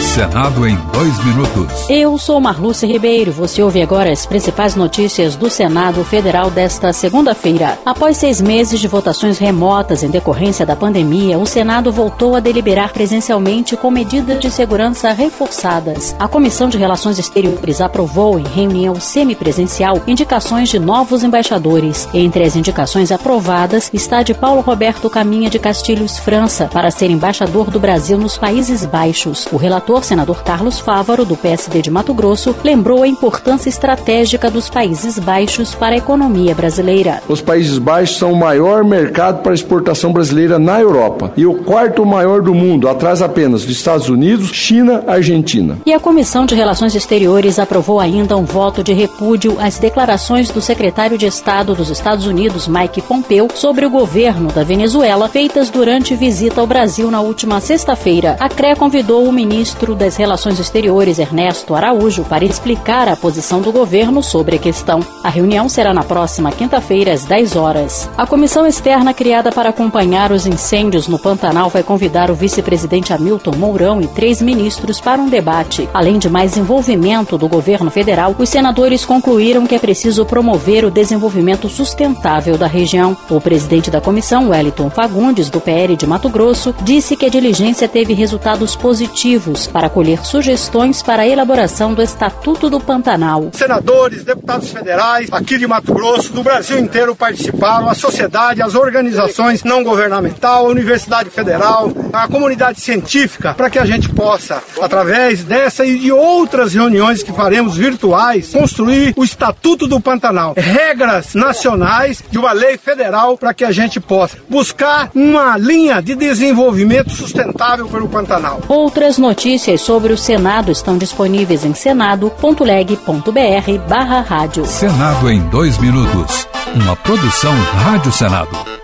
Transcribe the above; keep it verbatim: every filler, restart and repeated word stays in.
Senado em dois minutos. Eu sou Marluce Ribeiro. Você ouve agora as principais notícias do Senado Federal desta segunda-feira. Após seis meses de votações remotas em decorrência da pandemia, o Senado voltou a deliberar presencialmente com medidas de segurança reforçadas. A Comissão de Relações Exteriores aprovou, em reunião semipresencial, indicações de novos embaixadores. Entre as indicações aprovadas está a de Paulo Roberto Caminha de Castilhos França, para ser embaixador do Brasil nos Países Baixos. O relator, senador Carlos Fávaro, do P S D de Mato Grosso, lembrou a importância estratégica dos Países Baixos para a economia brasileira. Os Países Baixos são o maior mercado para exportação brasileira na Europa e o quarto maior do mundo, atrás apenas dos Estados Unidos, China, Argentina. E a Comissão de Relações Exteriores aprovou ainda um voto de repúdio às declarações do secretário de Estado dos Estados Unidos, Mike Pompeo, sobre o governo da Venezuela, feitas durante visita ao Brasil na última sexta-feira. A C R E convidou o ministro das Relações Exteriores, Ernesto Araújo, para explicar a posição do governo sobre a questão. A reunião será na próxima quinta-feira, às dez horas. A comissão externa criada para acompanhar os incêndios no Pantanal vai convidar o vice-presidente Hamilton Mourão e três ministros para um debate. Além de mais envolvimento do governo federal, os senadores concluíram que é preciso promover o desenvolvimento sustentável da região. O presidente da comissão, Wellington Fagundes, do P L de Mato Grosso, disse que a diligência teve resultados positivos para colher sugestões para a elaboração do Estatuto do Pantanal. Senadores, deputados federais aqui de Mato Grosso, do Brasil inteiro participaram, a sociedade, as organizações não governamentais, a Universidade Federal, a comunidade científica, para que a gente possa, através dessa e de outras reuniões que faremos virtuais, construir o Estatuto do Pantanal. Regras nacionais de uma lei federal para que a gente possa buscar uma linha de desenvolvimento sustentável para o Pantanal. Outras notícias sobre o Senado estão disponíveis em senado ponto leg ponto br barra rádio. Senado em dois minutos. Uma produção Rádio Senado.